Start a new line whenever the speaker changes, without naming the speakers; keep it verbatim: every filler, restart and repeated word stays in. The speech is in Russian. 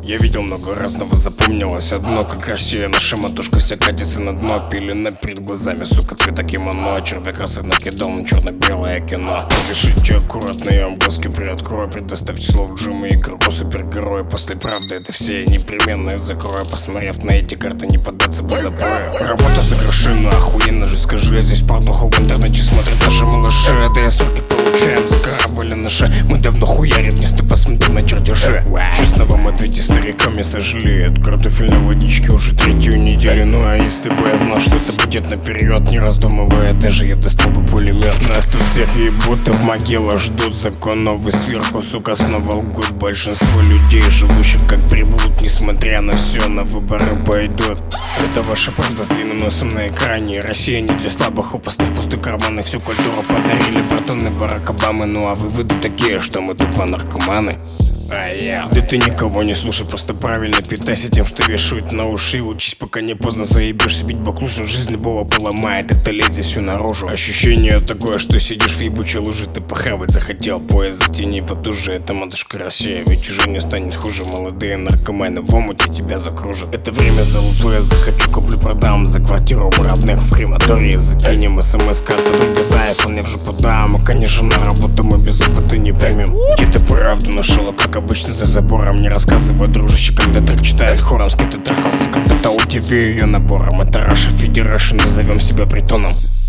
Я видел много разного, запомнилось одно: как Россия, наша матушка вся катится на дно. Пелена перед глазами, сука, цвета кимоно. Червяк красок накидал, черно-белое кино. Разрешите аккуратно, я вам глазки приоткрою. Предоставьте слово Джиму и игроку супергероя. После правды это все непременно закрою. Посмотрев на эти карты, не поддаться без запоя. Работа совершенно охуенно, жестко железо. Здесь порнуху в интернете смотрят даже малыши. Это я сорки получаем за корабль наши. Мы давно хуярим, не ты посмотри на чертежи. Честно вам ответьте старикам, я сожалею. Картофельной водички уже третью неделю. Ну а если бы я знал, что это будет наперед, не раздумывая даже, я достал бы пулемет. Нас тут всех ебут, в могила ждут законов. И сверху, сука, снова лгут. Большинство людей, живущих как прибудут, несмотря на все, на выборы пойдут. Это ваша правда с длинным носом на экране. Россия не для слабых, опасных, пустых карманы. Всю культуру подарили братаны Барак Обамы. Ну а выводы такие, что мы тупо наркоманы. А я. Да ты никого не слушай, просто правильно питайся тем, что вешают на уши. Учись, пока не поздно, заебешься бить баклушин. Жизнь любого поломает, это лезет всю наружу. Ощущение такое, что сидишь в ебучей луже. Ты похавать захотел, пояс затяни потуже. Это матушка Россия, ведь уже не станет хуже. Молодые наркоманы в омуте тебя закружат. Это время золотое, захочу, куплю, продам. За квартиру у родных в крематории закинем. СМС-ка от подруги за айфон, я в жопу дам. А конечно на работу мы без опыта не поймем. Где ты правду нашел, а как обычно за забором. Не рассказывай, дружище, когда трек читает хором. С кем ты трахался когда-то у ТВ ее набором. Это Russia Federation, назовем себя притоном.